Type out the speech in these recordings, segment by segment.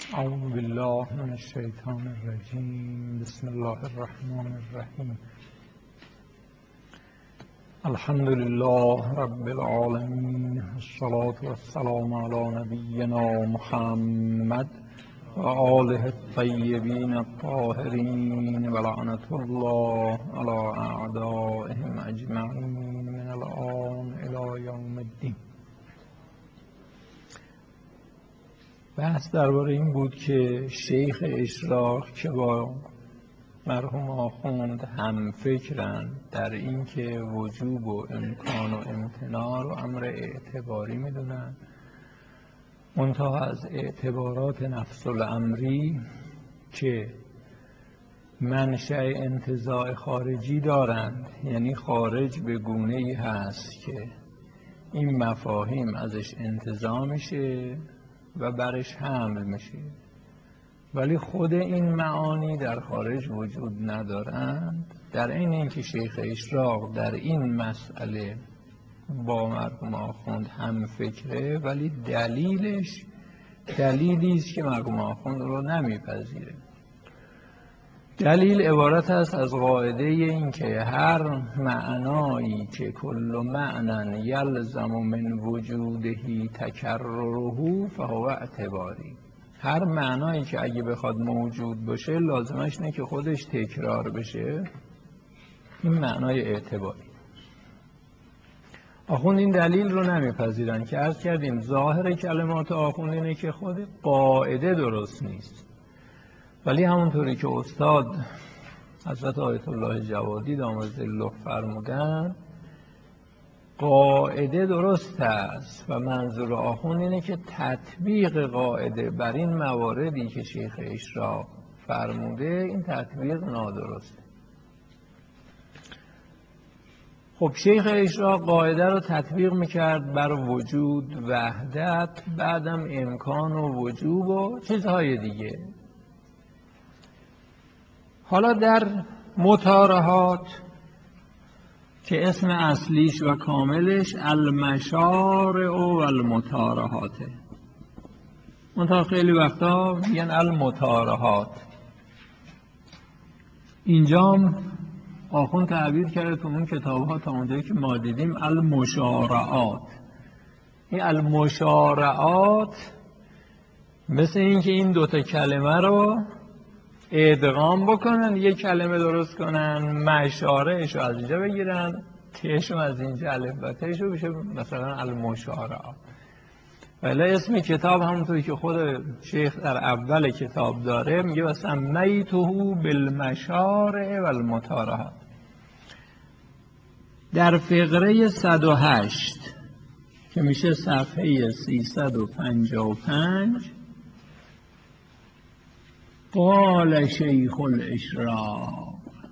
اعوذ بالله من الشیطان الرجیم. بسم الله الرحمن الرحیم. الحمد لله رب العالمین، الصلاة والسلام علی نبینا محمد و آله الطیبین الطاهرین و لعنة الله علی اعدائهم اجمعین من الآن الی یوم الدین. بحث درباره این بود که شیخ اشراق که با مرحوم آخوند هم فکرن در این که وجوب و امکان و امتناع رو امر اعتباری میدونن، منتها از اعتبارات نفس الامری که منشأ انتزاع خارجی دارند، یعنی خارج به گونه‌ای هست که این مفاهیم ازش انتزاع میشه و برش حمل میشه، ولی خود این معانی در خارج وجود ندارند. در این اینکه شیخ اشراق در این مسئله با مرحوم آخوند هم فکره، ولی دلیلش دلیلی است که مرحوم آخوند رو نمیپذیره. دلیل عبارت است از قاعده این که هر معنایی که کل معنی یلزم من وجوده تکرره فهو اعتباری، هر معنایی که اگه بخواد موجود باشه لازمش نه که خودش تکرار بشه، این معنای اعتباری. آخوند این دلیل رو نمیپذیرن که عرض کردیم ظاهر کلمات آخوند اینه که خود قاعده درست نیست، ولی همونطوری که استاد حضرت آیت الله جوادی دامت ظله فرمودن قاعده درست است و منظور آخوند اینه که تطبیق قاعده بر این مواردی که شیخ اشراق فرموده این تطبیق نادرسته. خب شیخ اشراق قاعده رو تطبیق میکرد بر وجود، وحدت، بعدم امکان و وجوب و چیزهای دیگه. حالا در مطارحات که اسم اصلیش و کاملش المشارع و المطارحاته، منتها خیلی وقتا میگن المطارحات. اینجام آخوند تعبیر کرده تو اون کتاب ها تا اونجایی که ما دیدیم المشارعات. این المشارعات مثل این که این دوتا کلمه رو ادغام بکنن، یک کلمه درست کنن، مشارعش رو از اینجا بگیرن، تش رو از اینجا، الف و تش رو بشه مثلا المشارعات. ولی اسم کتاب همونطوری که خود شیخ در اول کتاب داره میگه مثلا سمیته بالمشارع والمطارحات. در فقره 108 که میشه صفحه 355 قال شیخ الاشراق،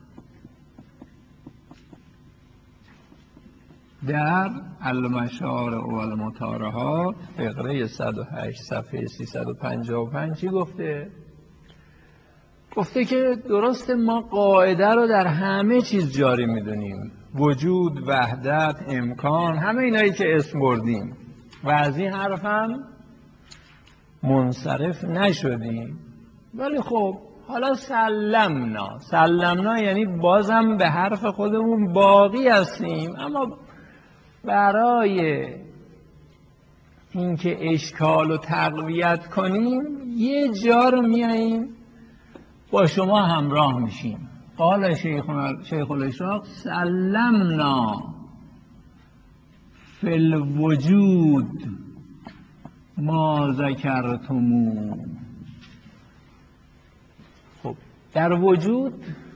در المشارع و المطارحات فقره 108 صفحه 355 چی گفته؟ گفته که درسته ما قاعده رو در همه چیز جاری میدونیم، وجود، وحدت، امکان، همه اینایی که اسم بردیم، و از این حرف هم منصرف نشدیم. ولی خب حالا سلمنا یعنی بازم به حرف خودمون باقی هستیم، اما برای اینکه اشکال رو تقویت کنیم یه جا رو میاییم با شما همراه میشیم. قال شیخ الاشراق سلمنا فی الوجود ما ذکرتمو. خب در وجود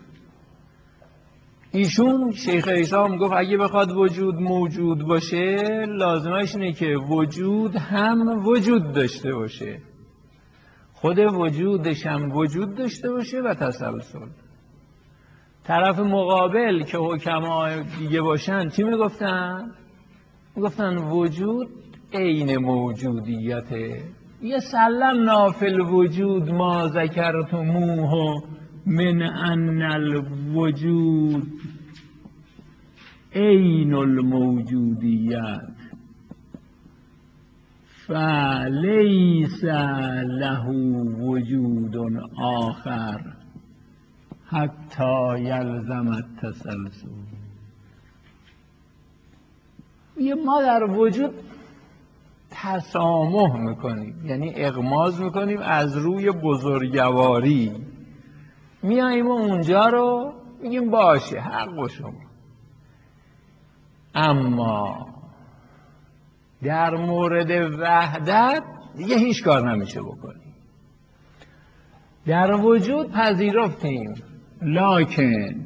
ایشون شیخ اشراق میگفت اگه بخواد وجود موجود باشه لازمش اینه که وجود هم وجود داشته باشه، خود وجودش هم وجود داشته باشه و تسلسل. طرف مقابل که حکما دیگه باشن چی میگفتن؟ میگفتن وجود عین موجودیته. یه سلمنا فی الوجود ما ذکرتموه من ان الوجود عین الموجودیت فلیس له وجود آخر حتی یلزم التسلسل. ما در وجود تسامح میکنیم، یعنی اغماض میکنیم از روی بزرگواری، میاییم و اونجا رو میگیم باشه حق شما. اما در مورد وحدت دیگه هیچ کار نمیشه بکنیم. در وجود پذیرفتیم، لکن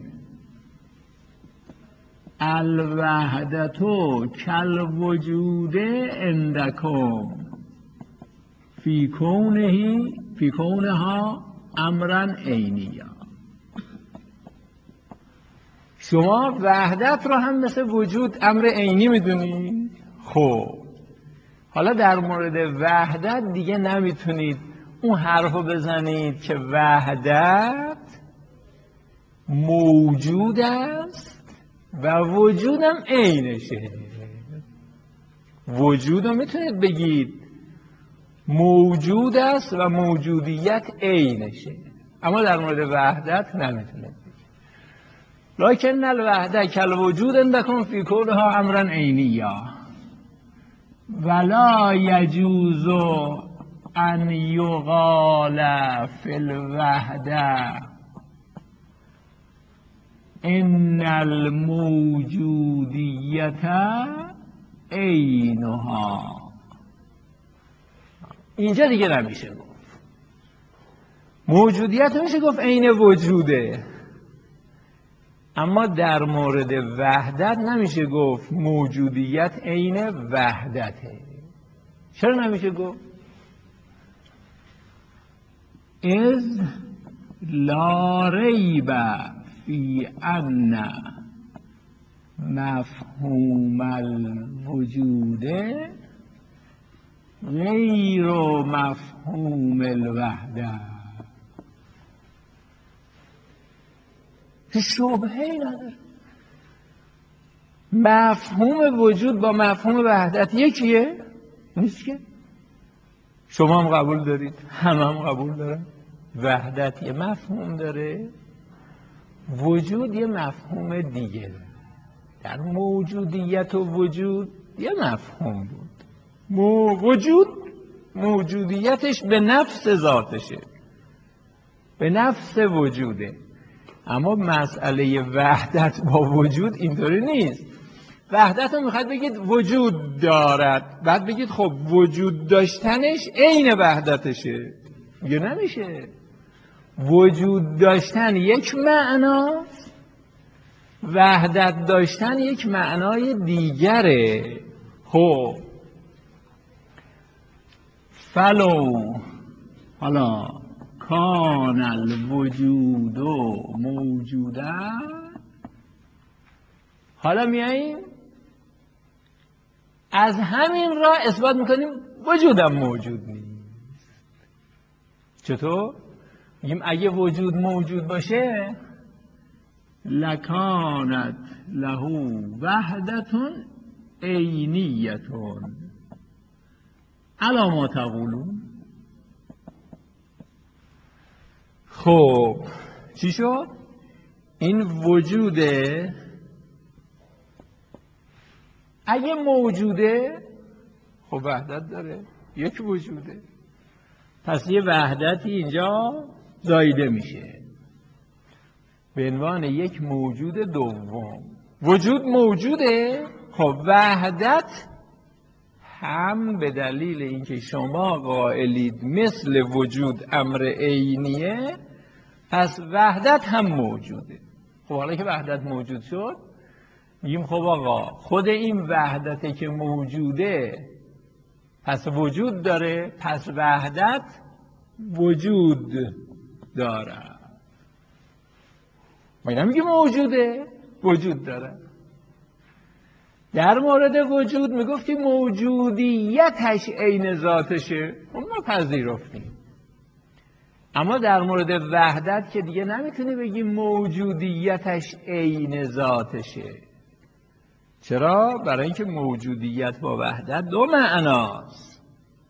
الوحدتو کالوجود عندکم فی کونها امرا عینیا. شما وحدت رو هم مثل وجود امر عینی میدونید. خب حالا در مورد وحدت دیگه نمیتونید اون حرفو بزنید که وحدت موجود است و وجودم عینشه. وجود رو میتونید بگید موجود است و موجودیت عینشه، اما در مورد وحدت نمیتونید. لکن الوحده کالوجود عندکم فی کونها امرا عینیا ولا یجوز ان یقال فی الوحده ان الموجودیت عینها. اینجا دیگه نمیشه گفت موجودیت، نمیشه گفت عین وجوده. اما در مورد وحدت نمیشه گفت موجودیت عین وحدته. چرا نمیشه گفت؟ اذ لا ریب فی ان مفهوم الوجود غیر مفهوم الوحده. شبهه‌ای نداره. مفهوم وجود با مفهوم وحدت یکیه؟ نیست که. شما هم قبول دارید، همه هم قبول دارن. وحدت یه مفهوم داره، وجود یه مفهوم دیگه. در موجودیت و وجود یه مفهوم بود. وجود موجودیتش به نفس ذاتشه، به نفس وجوده. اما مسئله وحدت با وجود اینطوری نیست. وحدت رو میخواد بگید وجود دارد، بعد بگید خب وجود داشتنش عین وحدتشه. میگه نمیشه. وجود داشتن یک معناست، وحدت داشتن یک معنای دیگره. خب فلو حالا کان الوجود موجوده، حالا میاییم از همین راه اثبات میکنیم وجودم موجود نیست. چطور؟ میگیم اگه وجود موجود باشه لکانت له وحدتون عینیتون الا ما تقولون. خب چی شد؟ این وجوده اگه موجوده خب وحدت داره، یک وجوده، پس یه وحدتی اینجا زایده میشه به عنوان یک موجود دوم. وجود موجوده، خب وحدت هم به دلیل اینکه شما قائلید مثل وجود امر عینیه، پس وحدت هم موجوده. خب حالا که وحدت موجود شد میگیم خب آقا خود این وحدته که موجوده پس وجود داره، پس وحدت وجود داره. ما نمیگیم موجوده، وجود داره. در مورد وجود میگفتیم موجودیتش عین ذاتشه، ما پذیرفتیم. اما در مورد وحدت که دیگه نمیتونی بگی موجودیتش عین ذاتشه. چرا؟ برای اینکه موجودیت با وحدت دو معناست.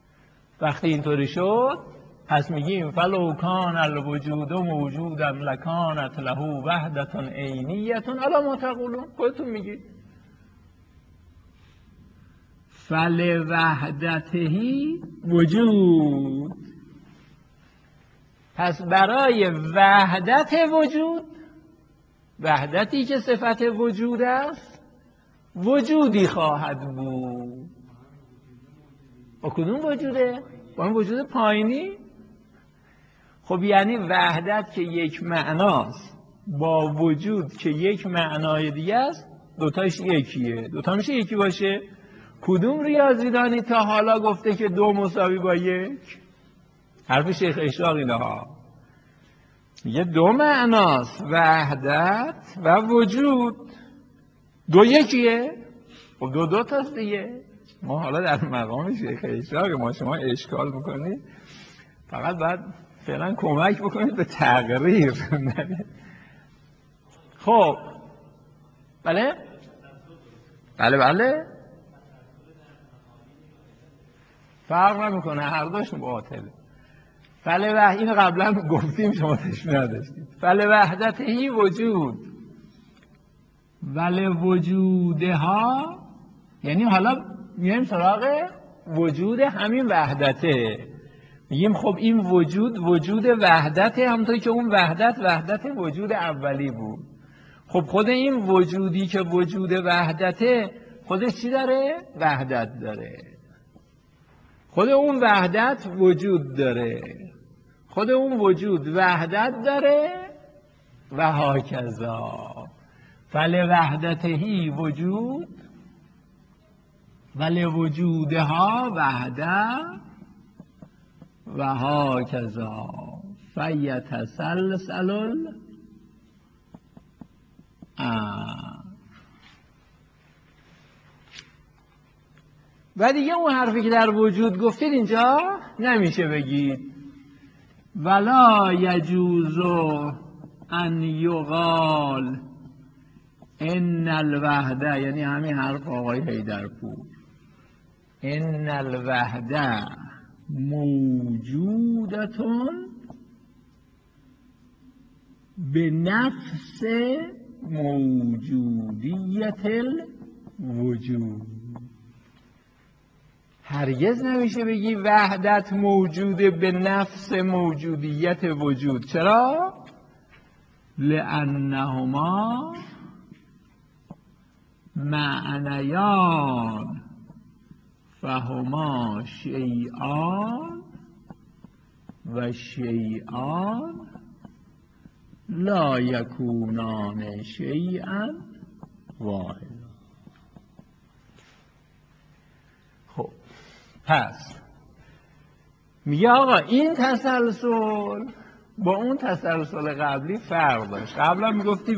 وقتی اینطوری شد پس میگیم فلو کان الوجود موجودا لکانت له وحدة عینیة الا ما تقولون. خودتون میگید فلوحدته وجود. پس برای وحدت وجود، وحدتی که صفت وجود است، وجودی خواهد بود. با کدوم وجوده؟ با این وجود پایینی؟ خب یعنی وحدت که یک معناست با وجود که یک معنای دیگه است، دوتاش یکیه. دوتا میشه یکی باشه؟ کدوم ریاضیدانی تا حالا گفته که 2 مساوی با 1؟ حرف شیخ اشراق اینه ها. یه 2 معناست، وحدت و وجود. 2 یکیه؟ خب 2 تاست دیگه. ما حالا در مقام شیخ اشراق ما شما اشکال میکنید، فقط باید فعلا کمک بکنید به تقریر. خب بله بله فرق نمیکنه، هر دوشون باطله. اینو قبلا گفتیم شما تشمیه نداشتید. فلوحدته وجود ولوجودها، یعنی حالا میایم سراغ وجود همین وحدته. میگیم خب این وجود وحدته، همونطور که اون وحدت وجود اولی بود. خب خود این وجودی که وجود وحدته خودش چی داره؟ وحدت داره. خود اون وحدت وجود داره، خود اون وجود وحدت داره و هاکذا. فلوحدته وجود ولوجودها وحده و هاکذا فیتسلسل و دیگه اون حرفی که در وجود گفتید اینجا نمیشه بگید ولا یجوز ان یقال ان الوحده، یعنی همین حرف آقای حیدرپور، ان الوحده موجودتون به نفس موجودیت الوجود. هرگز نمیشه بگی وحدت موجوده به نفس موجودیت وجود. چرا؟ لأنهما معنیان فهما شیئان و شیئان لا یکونان شیئا واحدا. خب پس میگه آقا این تسلسل با اون تسلسل قبلی فرق داشت. قبلا میگفتی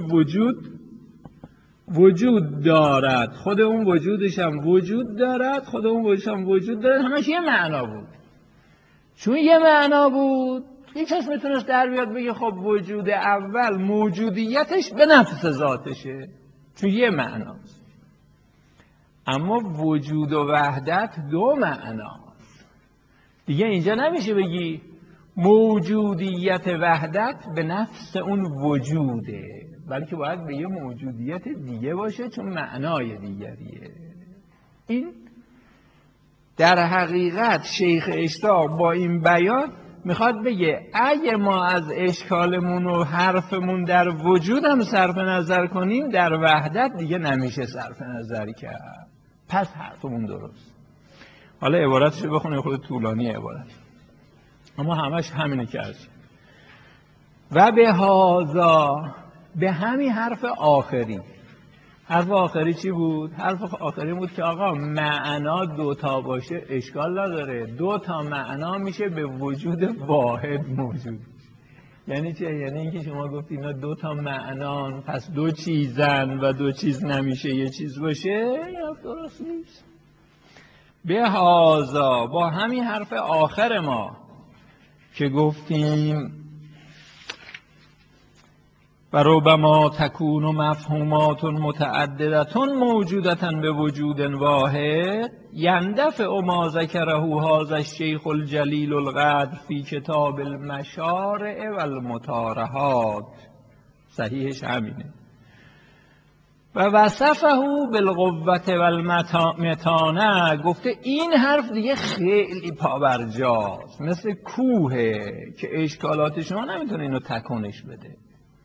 وجود دارد، خود اون وجودش هم وجود دارد، خود اون وجودش هم وجود دارد، همش یه معنا بود. چون یه معنا بود یک کس میتونست در بیاد بگه خب وجود اول موجودیتش به نفس ذاتشه، چون یه معناست. اما وجود و وحدت 2 معناست دیگه. اینجا نمیشه بگی موجودیت وحدت به نفس اون وجوده، بلکه باید به یه موجودیت دیگه باشه چون معنای دیگریه. این در حقیقت شیخ اشراق با این بیان میخواد بگه اگه ما از اشکالمون و حرفمون در وجود هم صرف نظر کنیم، در وحدت دیگه نمیشه صرف نظر کرد. پس حرفمون درست. حالا عبارتشو بخونیم، خود طولانی عبارت، اما همش همینه که هست. و به هازا، به همین حرف آخری. حرف آخری چی بود؟ حرف آخری بود که آقا معنا 2 تا باشه اشکال نداره، 2 تا معنا میشه به وجود واحد موجود. یعنی چه؟ یعنی اینکه شما گفت اینا 2 تا معنان، پس 2 چیزن و 2 چیز نمیشه یه چیز باشه، یا درست نیست. به هازا، با همین حرف آخر ما که گفتیم و ربما تکون مفهومات متعددة موجودة به وجود واحد یندفع ما ذکره هذا الشیخ الجلیل القدر فی کتاب المشارع و المطارحات. صحیحش همینه. و وصفه بالقوة و المتانه، گفته این حرف دیگه خیلی پابرجاست، مثل کوهه که اشکالات شما نمیتونه اینو تکونش بده.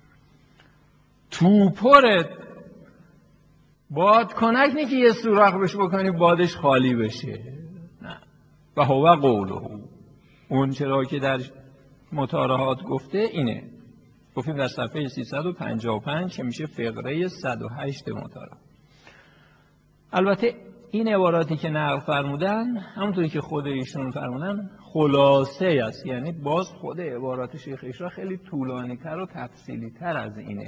توپره بادکنک نی که یه سوراخ بهش بکنی بادش خالی بشه، نه. و هو قوله، اون چرا که در مطارحات گفته اینه، گفتیم در صفحه 355 که میشه فقره 108 مطارحات. البته این عباراتی که نقل فرمودن همونطوری که خود ایشون فرمودن خلاصه است، یعنی باز خود عبارات شیخ اشراق خیلی طولانی تر و تفصیلی تر از اینه.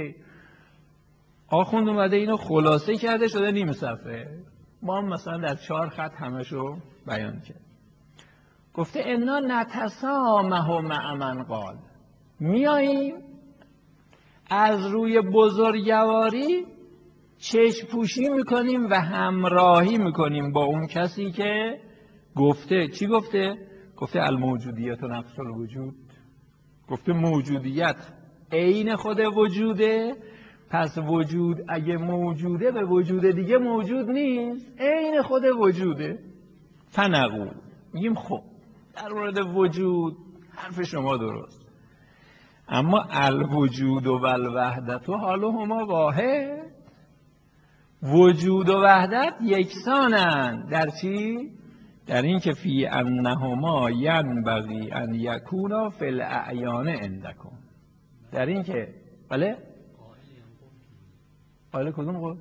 آخوند اومده اینو خلاصه کرده شده نیم صفحه، ما هم مثلا در 4 خط همشو بیان کرد. گفته انا نتسامح مع من قال، میاییم از روی بزرگواری چشم پوشی میکنیم و همراهی میکنیم با اون کسی که گفته. چی گفته؟ گفته الموجودیت و نفس الوجود. گفته موجودیت عین خود وجوده، پس وجود اگه موجوده به وجود دیگه موجود نیست، عین خود وجوده. فنقول، میگیم خب در مورد وجود حرف شما درست، اما الوجود و الوحدت و حالهما واحد. وجود و وحدت یکسانند در چی؟ در این که فی انهما ینبغی ان یکونا فی الاعیان عندکم. در این که بله قائل کدوم قول؟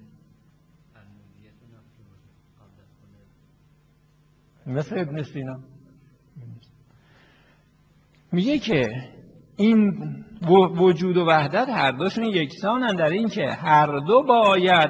مثل ابن سینا میگه که این وجود و وحدت هر دوشون یکسانن در این که هر دو باید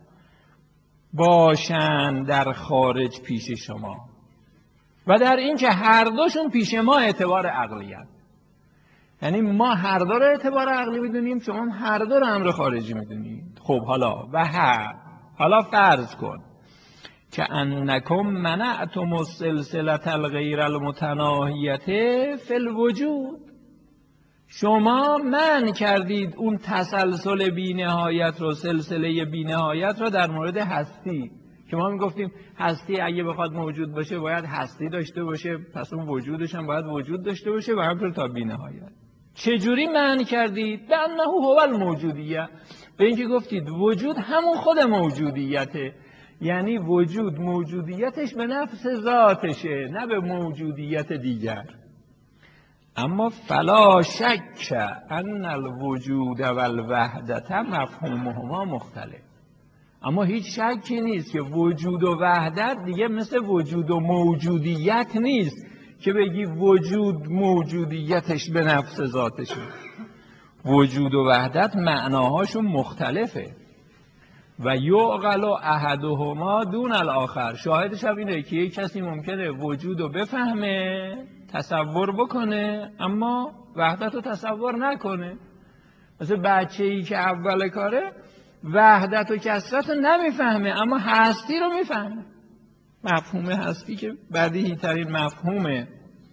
باشن در خارج پیش شما و در این که هر دوشون پیش ما اعتبار عقلی هست. یعنی ما هر دو رو اعتبار عقلی میدونیم، شما هم هر دو رو امر خارجی میدونید. خب حالا فرض کن که انکم منعتم السلسله الغیر المتناهیه فی الوجود، شما منع کردید اون تسلسل بی‌نهایت رو، سلسله بی‌نهایت رو در مورد هستی، که ما میگفتیم هستی اگه بخواد موجود باشه باید هستی داشته باشه، پس اون وجودش هم باید وجود داشته باشه و همینطور تا بی‌نهایت. چجوری منع کردید؟ به انه هو الموجودیه، به اینکه گفتید وجود همون خود موجودیته، یعنی وجود موجودیتش به نفس ذاتشه نه به موجودیت دیگر. اما فلا شک ان الوجود و الوحدت مفهومهما مختلف، اما هیچ شکی نیست که وجود و وحدت دیگه مثل وجود و موجودیت نیست که بگی وجود موجودیتش به نفس ذاتشه. وجود و وحدت معناهاشون مختلفه و یعقل احدهما دون الاخر. شاهدش هم اینه که یک کسی ممکنه وجود رو بفهمه، تصور بکنه، اما وحدت رو تصور نکنه. مثل بچه‌ای که اول کاره وحدت و کثرت رو نمیفهمه اما هستی رو میفهمه. مفهوم هستی که بدیهی ترین مفهومه.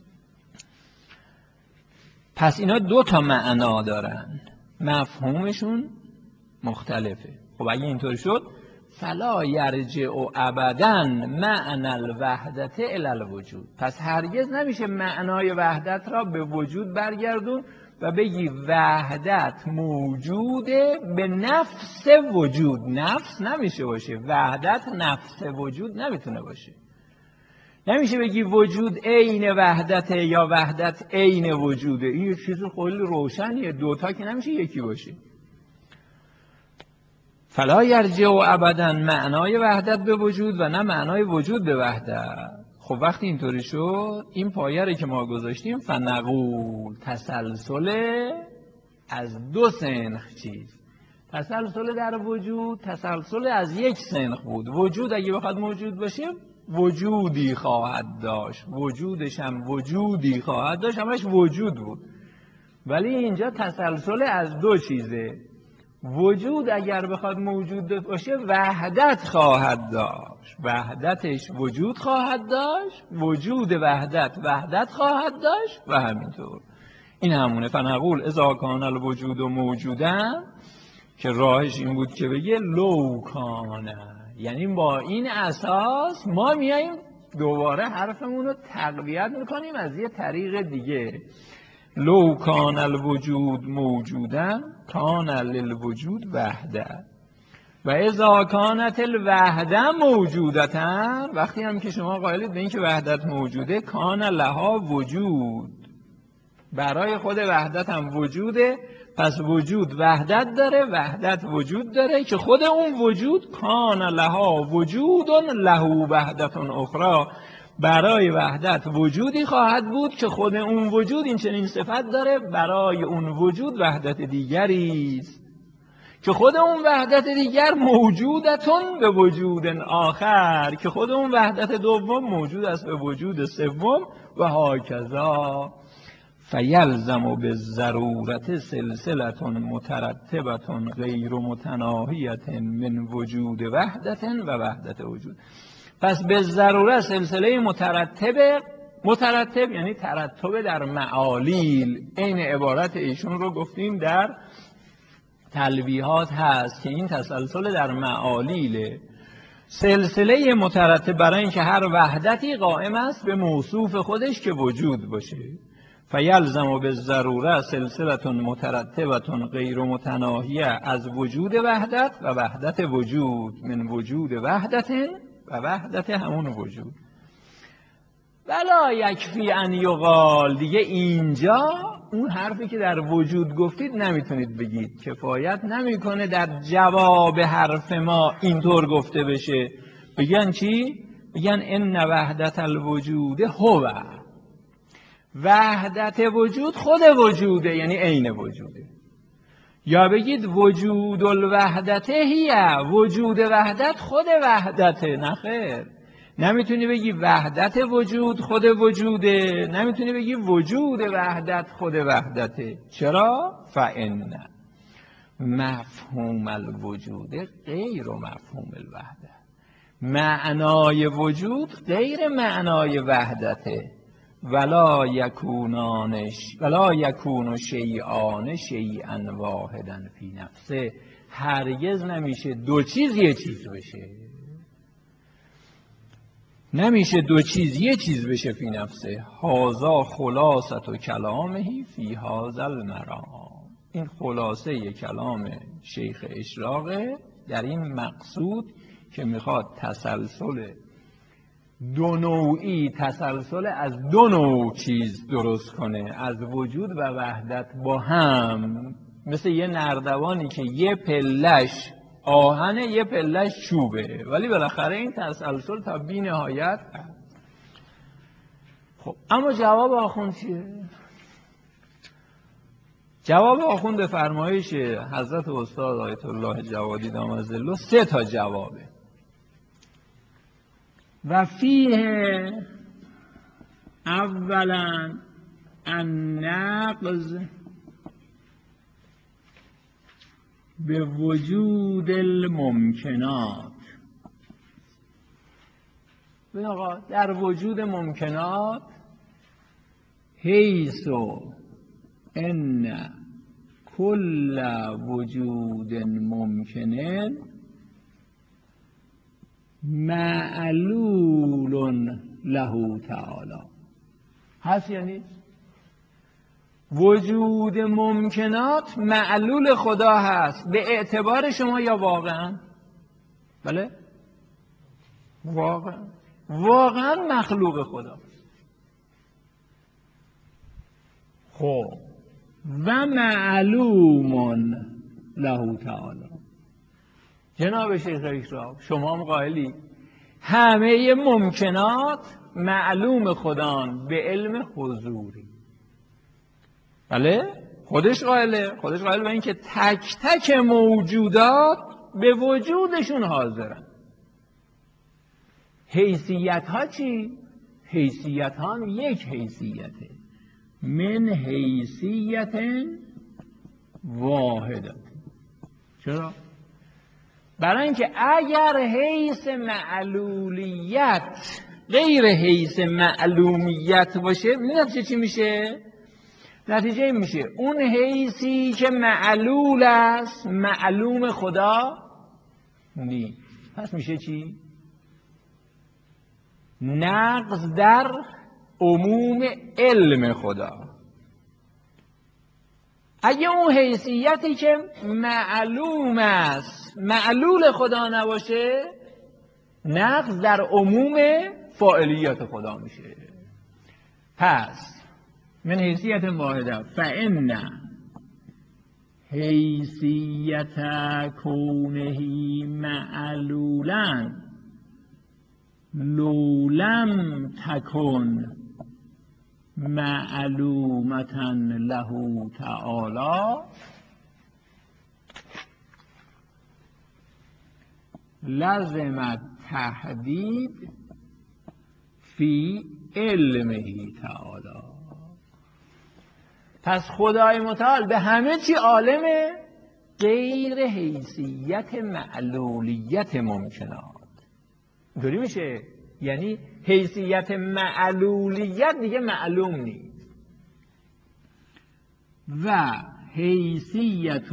پس اینا 2 تا معنا دارن، مفهومشون مختلفه. خب اگه اینطور شد فلا یرجع ابدا معنی الوحدت الی الوجود، پس هرگز نمیشه معنای وحدت را به وجود برگردون و بگی وحدت موجوده به نفس وجود. نفس نمیشه باشه، وحدت نفس وجود نمیتونه باشه. نمیشه بگی وجود عین وحدته یا وحدت عین وجوده. این یه چیز خیلی روشنیه، 2 تا که نمیشه یکی باشه. فلا یرجع ابدا معنای وحدت به وجود و نه معنای وجود به وحدت. خب وقتی اینطوری شد این پایه رو که ما گذاشتیم فنقول تسلسل از 2 سنخ چیز. تسلسل در وجود تسلسل از 1 سنخ بود. وجود اگه بخواد موجود باشه وجودی خواهد داشت، وجودش هم وجودی خواهد داشت، همش وجود بود. ولی اینجا تسلسل از دو چیزه. وجود اگر بخواد موجود باشه وحدت خواهد داشت، وحدتش وجود خواهد داشت، وجود وحدت خواهد داشت و همینطور. این همونه. فنقول اذا کان الوجود موجودا، که راهش این بود که بگه لو کانه، یعنی با این اساس ما میاییم دوباره حرفمون رو تقویت میکنیم از یه طریق دیگه. لو کان الوجود موجودا کان للوجود وحده و اذا کانت الوحده موجودتا، وقتی هم که شما قائلید به این که وحدت موجوده، کان لها وجود، برای خود وحدت هم وجوده، پس وجود وحدت داره، وحدت وجود داره که خود اون وجود کان لها وجود له وحدت اخرى، برای وحدت وجودی خواهد بود که خود اون وجود این چنین صفت داره، برای اون وجود وحدت دیگری است که خود اون وحدت دیگر موجودتون به وجود آخر، که خود اون وحدت دوم موجود است به وجود سوم و هاکذا. فیلزم بالضرورت سلسلة مترتبة غیر متناهیة من وجود وحدت و وحدت وجود. پس به ضرورت سلسله مترتب یعنی ترتب در معالیل. این عبارت ایشون رو گفتیم در تلویحات هست که این تسلسل در معالیله. سلسله مترتب برای اینکه هر وحدتی قائم است به موصوف خودش که وجود باشه. فیلزم بالضروره سلسله مترتبه غیر متناهیه از وجود وحدت و وحدت وجود، من وجود وحدت و وحدت همون وجود. ولا یکفی ان یقال، دیگه اینجا اون حرفی که در وجود گفتید نمیتونید بگید، کفایت نمیکنه در جواب حرف ما اینطور گفته بشه. بگن چی؟ بگن ان وحدت الوجود هو، وحدت وجود خود وجوده، یعنی عین وجوده. یا بگید وجود الوحدت هیه، وجود وحدت خود وحدته. نخیر، نمیتونی بگی وحدت وجود خود وجوده، نمیتونی بگی وجود وحدت خود وحدته. چرا؟ فإن مفهوم الوجود غیر مفهوم الوحده، معنای وجود غیر معنای وحدته. ولا یکون شیئان شیئا واحدا فی نفسه، هرگز نمیشه دو چیز یه چیز بشه، نمیشه دو چیز یه چیز بشه فی نفسه. هازا خلاصت و کلامهی فی هازا المرام، این خلاصه کلام شیخ اشراقه در این مقصود که میخواد تسلسل دو نوعی، تسلسل از دو نوع چیز درست کنه، از وجود و وحدت با هم، مثل یه نردبانی که یه پلش آهنه یه پلش چوبه، ولی بالاخره این تسلسل تا بی نهایت. خب اما جواب آخوند چیه؟ جواب آخوند به فرمایش حضرت استاد آیت الله جوادی دامت ظله 3 تا جوابه. و فیه اولا النقض به وجود الممکنات. ببین آقا، در وجود ممکنات حیث ان کل وجود ممکن معلول له تعالی هست، یعنی وجود ممکنات معلول خدا هست به اعتبار شما یا واقعا؟ بله واقعا مخلوق خدا. خب و معلوم له تعالی. جناب شیخ اشراق، شما هم قائلی همه ممکنات معلوم خدان به علم حضوری. بله خودش قائله به این که تک تک موجودات به وجودشون حاضرن. حیثیت ها چی؟ حیثیت ها هم یک حیثیته، من حیثیت واحده. چرا؟ برای اینکه اگر حیث معلولیت غیر حیث معلومیت باشه، نتیجه چی میشه؟ نتیجه این میشه اون حیثی که معلول است معلوم خدا نیست. پس میشه چی؟ نقض در عموم علم خدا. اگه اون حیثیتی که معلوم است معلول خدا نباشه، نقض در عموم فاعلیت خدا میشه. پس من حیثیت واحده فإن حیثیت کونه معلولا لو لم تکن معلومة له تعالی لازم التحدید فی علمه تعالی. پس خدای متعال به همه چی عالمه غیر حیثیت معلولیت ممکنات. اینطوری میشه، یعنی حیثیت معلولیت دیگه معلوم نیست و حیثیت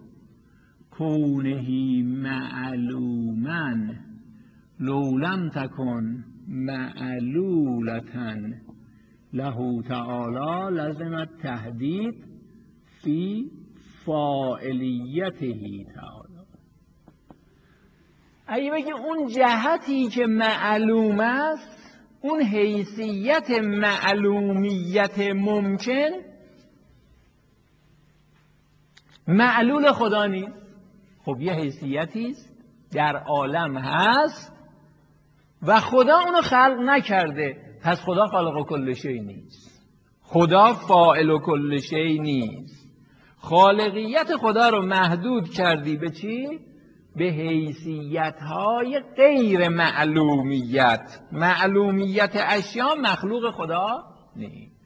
کونه معلوما لو لم تکن معلولة له تعالی لازم التحدید فی فاعلیته تعالی. اگه بگی اون جهتی که معلوم است، اون حیثیت معلومیت ممکن معلول خدا نیست. خب یه حیثیتی است در عالم هست و خدا اونو خلق نکرده، پس خدا خالق کل شیء نیست، خدا فاعل کل شیء نیست. خالقیت خدا رو محدود کردی به چی؟ به حیثیت‌های غیر معلومیت. معلومیت اشیا مخلوق خدا نیست.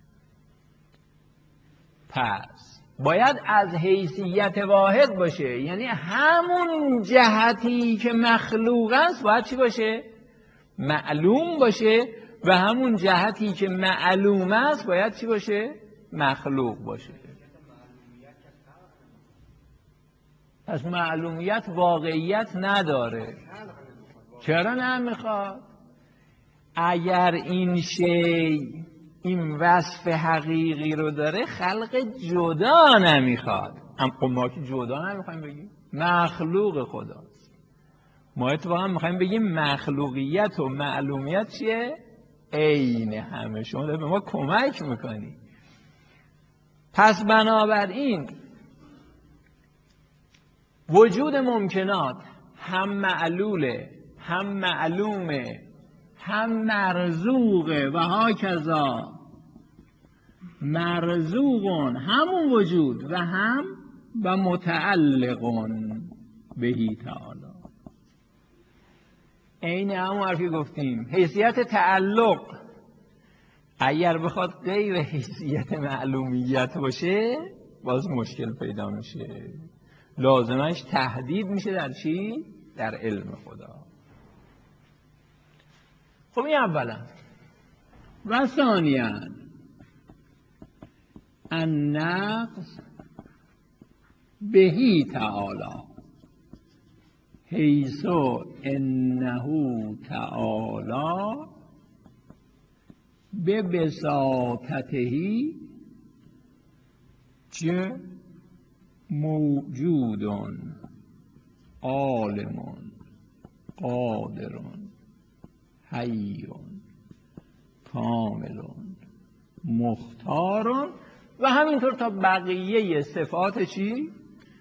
پس باید از حیثیت واحد باشه، یعنی همون جهتی که مخلوق است باید چی باشه؟ معلوم باشه. و همون جهتی که معلوم است باید چی باشه؟ مخلوق باشه. پس معلومیت واقعیت نداره. چرا نمیخواد؟ اگر این شی این وصف حقیقی رو داره خلق جدا نمیخواد. ما که جدا نمیخوایم بگیم، مخلوق خداست. ما اتفاقا میخوایم بگیم مخلوقیت و معلومیت چیه؟ عین همه. شما داره به ما کمک میکنی. پس بنابراین وجود ممکنات هم معلوله، هم معلومه، هم مرزوقه و هاکذا. مرزوقون همون وجود و هم و متعلقون بهی تعالی. عین همون حرفی گفتیم. حیثیت تعلق اگر بخواد غیر حیثیت معلومیت باشه باز مشکل پیدا میشه. لازمش تحدید میشه در چی؟ در علم خدا. خب این اولا. و ثانیاً النقص بهی تعالی حیث انه تعالی به بساطته چه موجودون عالمون قادرون حیون کاملون مختارون و همینطور تا بقیه صفات چی؟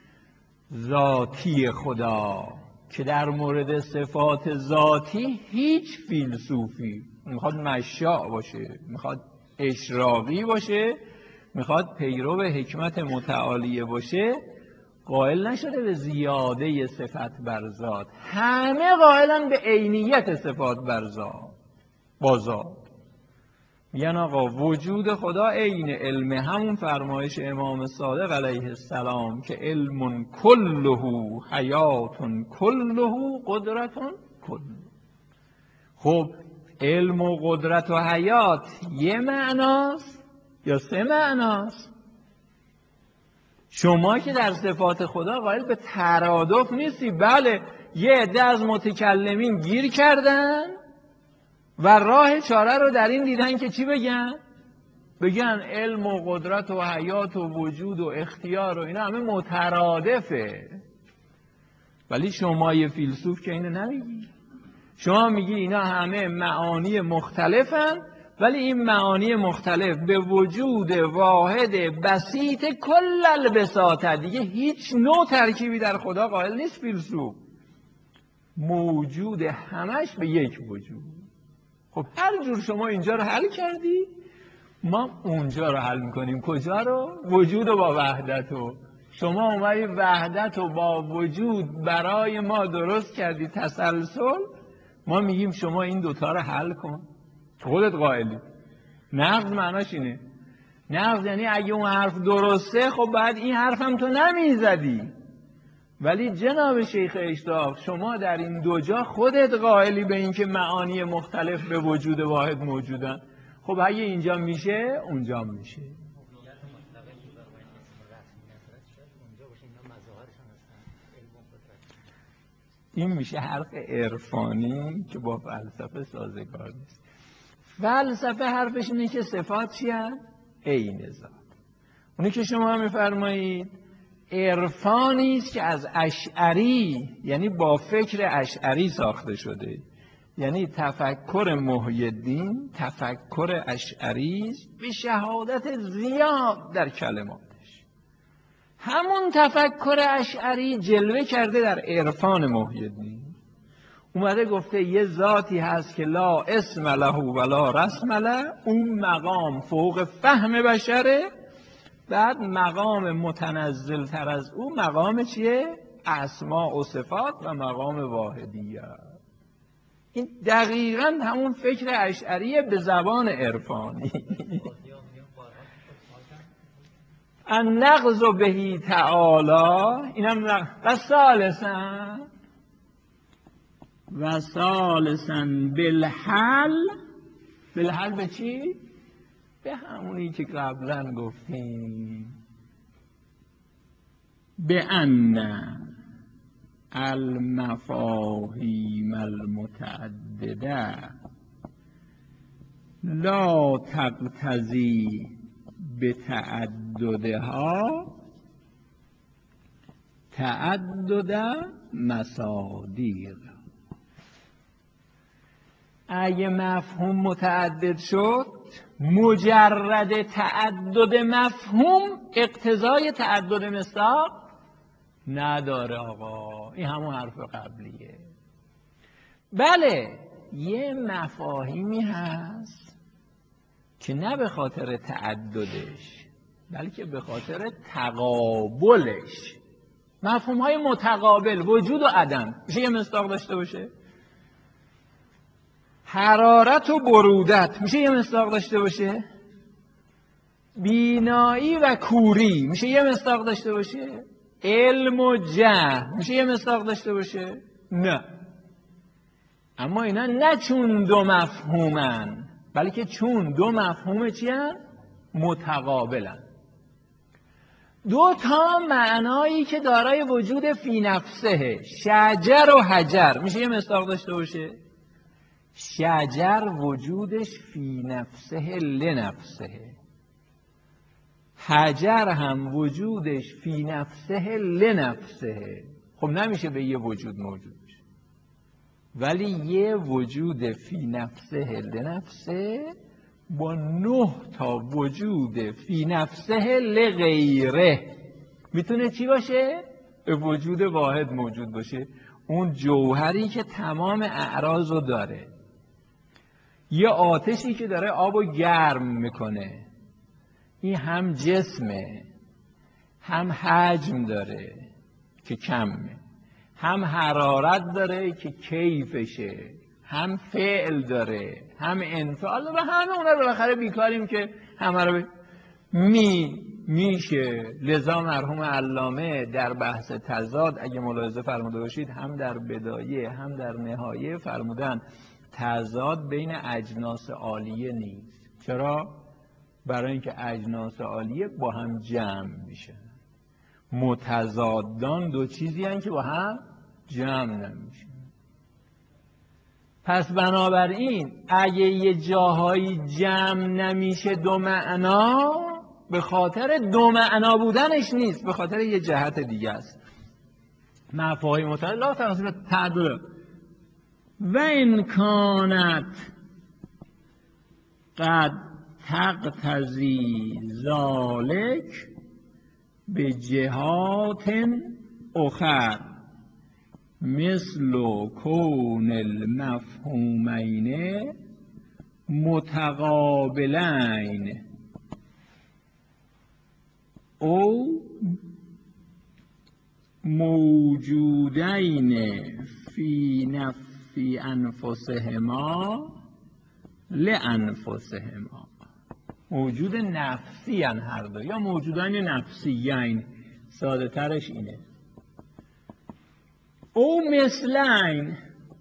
ذاتی خدا، که در مورد صفات ذاتی هیچ فیلسوفی میخواد مشاع باشه، میخواد اشراقی باشه، میخواد پیرو حکمت متعالیه باشه، قائل نشده به زیاده صفت بر ذات. همه قائلن به عینیت صفات بر ذات با ذات. میگن آقا وجود خدا عین علم، همون فرمایش امام صادق علیه السلام که علم کله حیات کله قدرت کله. خب علم و قدرت و حیات یه معناست یا سه معناست؟ شما که در صفات خدا قائل به ترادف نیستی. بله یه عده از متکلمین گیر کردن و راه چاره رو در این دیدن که چی بگن؟ بگن علم و قدرت و حیات و وجود و اختیار و اینا همه مترادفه. ولی شما یه فیلسوف که اینو نمیگی. شما میگی اینا همه معانی مختلفن، ولی این معانی مختلف به وجود واحد بسیط کل البساطه، دیگه هیچ نوع ترکیبی در خدا قائل نیست فیلسوف. موجود همش به یک وجود. خب هر جور شما اینجا رو حل کردی، ما اونجا رو حل میکنیم. کجا رو؟ وجود و با وحدت رو. شما اومدی وحدت و با وجود برای ما درست کردی تسلسل، ما میگیم شما این دوتا رو حل کن. خودت قائلی. نقض معناش اینه. نقض یعنی اگه اون حرف درسته خب بعد این حرف هم تو نمیزدی. ولی جناب شیخ اشراق شما در این دو جا خودت قائلی به این که معانی مختلف به وجود واحد موجودن. خب اگه اینجا میشه اونجا میشه. این میشه حرف عرفانی که با فلسفه سازگار نیست. فلسفه حرفش اینه که صفات چی هست؟ عین ذات. اونی که شما میفرمایید عرفانی است که از اشعری، یعنی با فکر اشعری ساخته شده. یعنی تفکر محی الدین تفکر اشعری است به شهادت زیاد در کلماتش. همون تفکر اشعری جلوه کرده در عرفان محی الدین. اومده گفته یه ذاتی هست که لا اسم له ولا رسم له، اون مقام فوق فهم بشره. بعد مقام متنزل تر از اون مقام چیه؟ اسماء و صفات و مقام واحدیه. این دقیقاً همون فکر اشعریه به زبان عرفانی. النقض بهی تعالی، اینم و ثالثاً بالحل. بالحل به چی؟ به همونی که قبلا گفتیم، به ان المفاهیم المتعدده لا تقتضی به تعددها تعدد مصادیق. اگه مفهوم متعدد شد، مجرد تعدد مفهوم اقتضای تعدد مصداق نداره. آقا این همون حرف قبلیه. بله یه مفاهیمی هست که نه به خاطر تعددش بلکه به خاطر تقابلش، مفهوم های متقابل، وجود و عدم، میشه یه مصداق داشته باشه. حرارت و برودت میشه یه مصداق داشته باشه. بینایی و کوری میشه یه مصداق داشته باشه. علم و جهل میشه یه مصداق داشته باشه؟ نه. اما اینا نه چون دو مفهومن، بلکه چون دو مفهوم چی هن؟ متقابلن. دو تا معنایی که دارای وجود فی نفسه، شجر و حجر، میشه یه مصداق داشته باشه. شجر وجودش فی نفسه لنفسه، حجر هم وجودش فی نفسه لنفسه. خب نمیشه به یه وجود موجود بشه، ولی یه وجود فی نفسه لنفسه با 9 تا وجود فی نفسه لغیره میتونه چی باشه؟ به وجود واحد موجود باشه. اون جوهری که تمام اعراض رو داره. یه آتشی که داره آبو گرم میکنه، این هم جسمه، هم حجم داره که کمه، هم حرارت داره که کیفشه، هم فعل داره، هم انفعال و همه اونا رو بالاخره بیکاریم که همه رو میشه. لذا مرحوم علامه در بحث تضاد اگه ملاحظه فرموده باشید هم در بدایه هم در نهایه فرمودن تضاد بین اجناس عالیه نیست. چرا؟ برای اینکه اجناس عالیه با هم جمع میشن، متضادان دو چیزی هستند که با هم جمع نمیشن. پس بنابراین اگه یه جاهایی جمع نمیشه دو معنا، به خاطر دو معنا بودنش نیست، به خاطر یه جهت دیگه است. مفاهیم متعدد لا تناسب تعدد و ان کانت قد تقتضی ذالک به جهات اخر مثل کون المفهومین متقابلین او موجودین فی انفسهما لانفسهما. موجود نفسی هن هر دو، یا موجودان نفسیین، ساده ترش اینه. او مثلین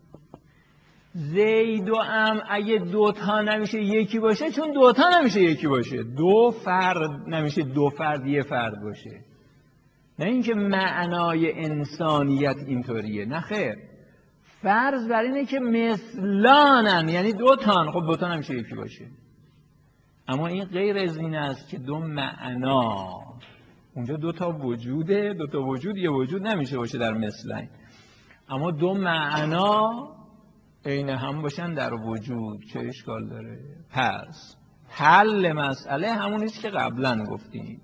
زید و اگه دوتا نمیشه یکی باشه، چون دوتا نمیشه یکی باشه، دو فرد نمیشه دو فرد یه فرد باشه. نه اینکه معنای انسانیت اینطوریه، نه خیر، فرض بر اینه که مثلانن، یعنی دوتان، خب دوتا نمیشه یکی باشه. اما این غیر از این است که دو معنا، اونجا دوتا وجوده، دوتا وجود یه وجود نمیشه باشه در مثلین، اما دو معنا عین هم باشن در وجود، چه اشکال داره؟ پس حل مسئله همونیست که قبلا گفتیم.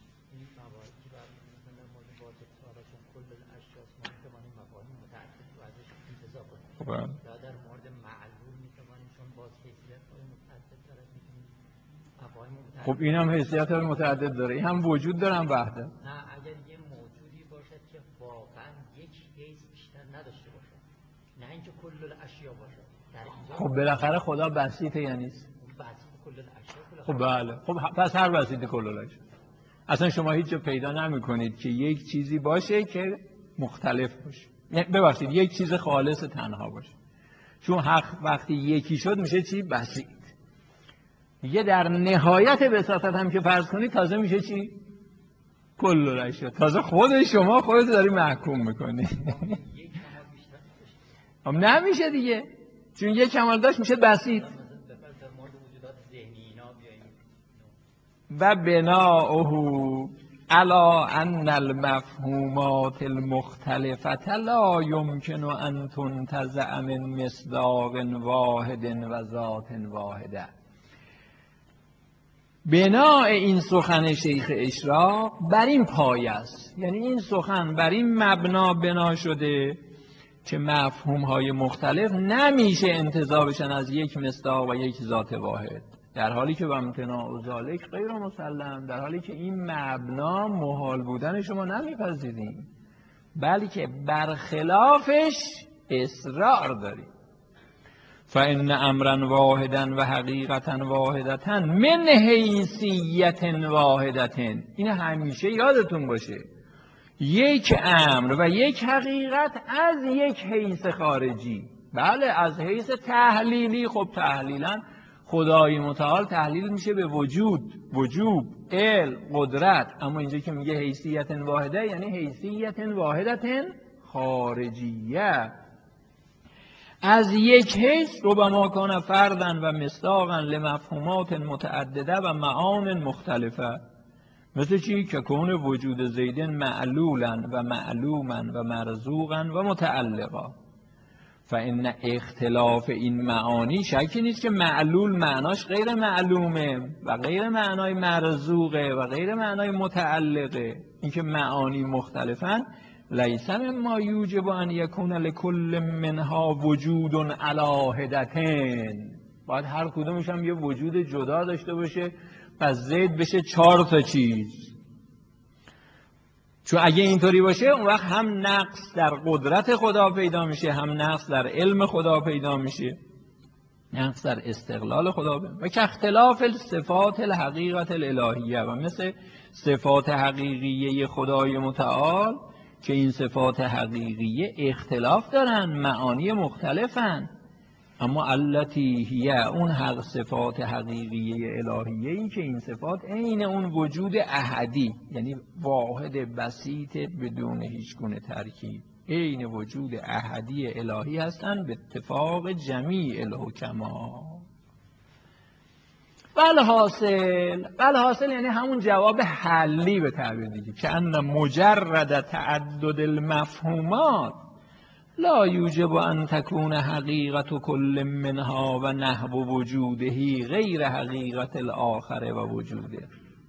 در مورد معلول میتوانیم چون باز حیثیت متعدد داره میتونیم مفاهیم خب این هم حیثیت متعدد داره، این هم وجود داره هم وحدت. نه اگر یه موجودی باشد که واقعا یک حیث بیشتر نداشته باشه، نه اینکه کل الاشیا باشه، در اینجا خب بالاخره خدا بسیطه یا نیست؟ بسیط کل الاشیا. خب بله، خب پس هر بسیط کل الاشیا. اصلا شما هیچ جا پیدا نمی‌کنید که یک چیزی باشه که مختلف باشه، ببخشید یک چیز خالص تنها باشه، چون حق وقتی یکی شد میشه چی؟ بسیط. دیگه در نهایت بساطت هم که فرض کنید تازه میشه چی؟ کل الاشیا. تازه خود شما خودت داری محکوم میکنی. هم نمیشه دیگه، چون یک کمال داشت میشه بسیط. و بناؤه علی ان المفهومات المختلفة لا يمكن ان تنتزع من مصداق واحد و ذات واحده. بناء این سخن شیخ اشراق بر این پایه است، یعنی این سخن بر این مبنا بنا شده که مفهوم‌های مختلف نمیشه انتزاع بشن از یک مصداق و یک ذات واحد، در حالی که و امتناع ذالک غیر مسلم، در حالی که این مبنا محال بودن شما نمیپذیریم، بلکه برخلافش اصرار داریم. فإن امرا واحدا و حقیقتا واحدتا من حیثیت واحدتن. این همیشه یادتون باشه، یک امر و یک حقیقت از یک حیث خارجی. بله از حیث تحلیلی، خب تحلیلا خدای متعال تحلیل میشه به وجود، وجوب، علم، قدرت، اما اینجا که میگه حیثیت واحده یعنی حیثیت واحدت خارجیه، از یک حیث ربما کان فردن و مصداقا لمفهومات متعدده و معان مختلفه. مثل چی؟ که کون وجود زیدن معلولا و معلوما و مرزوقا و متعلقا. فإن اختلاف این معانی شکی نیست که معلول معناش غیر معلومه و غیر معنای مرزوقه و غیر معنای متعلقه. اینکه معانی مختلفن لیس مما یوجب ان یکون لکل منها وجود علی حدتین. باید هر کدومش هم یه وجود جدا داشته باشه، پس زید بشه 4 تا چیز. چون اگه اینطوری باشه اون وقت هم نقص در قدرت خدا پیدا میشه، هم نقص در علم خدا پیدا میشه، نقص در استقلال خدا و که اختلاف صفات الحقیقت الالهیه، و مثل صفات حقیقیه خدای متعال که این صفات حقیقیه اختلاف دارن، معانی مختلفن، اما التی هی اون حق صفات حقیقیه الهیه این که این صفات عین اون وجود احدی، یعنی واحد بسیط بدون هیچ گونه ترکیب، عین وجود احدی الهی هستند به اتفاق جمیع الحکما. والحاصل یعنی همون جواب حلی به تعبیر دیگه، که ان مجرد تعدد المفهومات لا یوجب ان تکون حقیقت کل منها و نحو وجودهی غیر حقیقت الاخر و وجوده.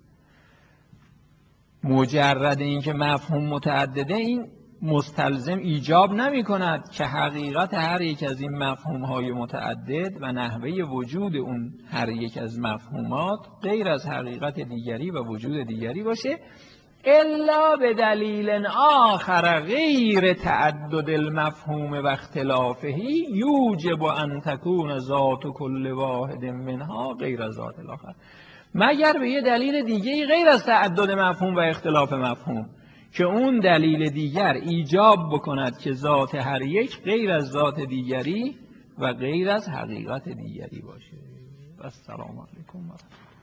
مجرد این که مفهوم متعدده این مستلزم ایجاب نمی کند که حقیقت هر یک از این مفهوم های متعدد و نحوه وجود اون هر یک از مفهومات غیر از حقیقت دیگری و وجود دیگری باشه، الا به دلیل آخر غیر تعدد المفهوم و اختلافهی یوجب ان تکون ذات کل واحد منها غیر ذات الاخر، مگر به یه دلیل دیگه غیر از تعدد مفهوم و اختلاف مفهوم که اون دلیل دیگر ایجاب بکند که ذات هر یک غیر از ذات دیگری و غیر از حقیقت دیگری باشه. و السلام علیکم.